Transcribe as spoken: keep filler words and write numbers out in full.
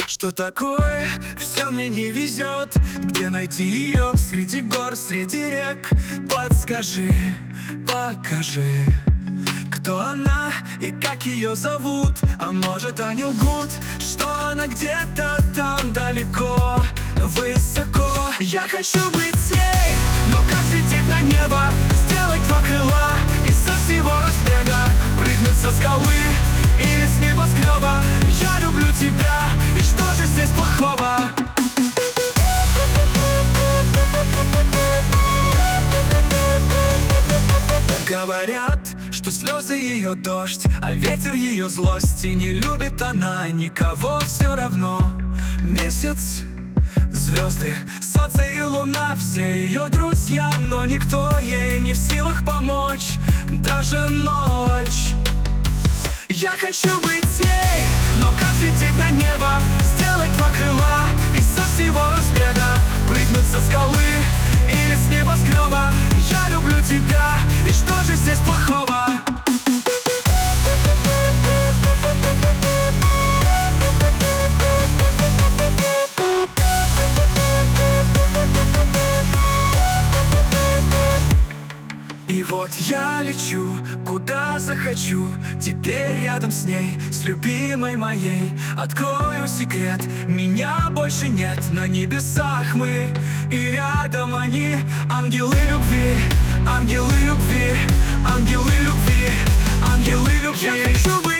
Что такое? Все мне не везет. Где найти ее? Среди гор, среди рек. Подскажи, покажи, кто она и как ее зовут. А может, они лгут, что она где-то там далеко, высоко. Я хочу быть с ней, но как лететь на небо? Сделать два крыла и со всего разбега прыгнуть со скалы или с небоскреба. Я люблю тебя, и что же здесь плохого? Говорят, что слезы ее дождь, а ветер ее злость. И не любит она никого все равно. Месяц, звезды, солнце и луна, все ее друзья. Но никто ей не в силах помочь, даже ночь. Я хочу быть с ней, но как лететь на небо? Сделать два крыла и со всего разбега прыгнуть со скалы или с небоскреба. Я люблю тебя, и что же здесь плохого? И вот я лечу, куда захочу. Теперь рядом с ней, с любимой моей. Открою секрет, меня больше нет. На небесах мы, и рядом они. Ангелы любви, ангелы любви, ангелы любви, ангелы любви. Я хочу быть